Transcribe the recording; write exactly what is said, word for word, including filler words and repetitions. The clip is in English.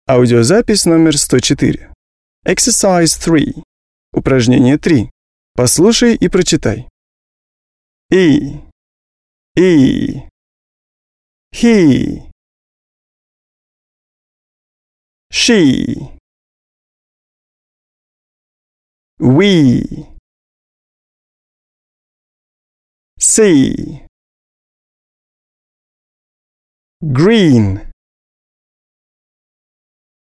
Аудиозапись номер сто четыре. Exercise три. Упражнение три. Послушай и прочитай. И. И. He. She. We. See. Green.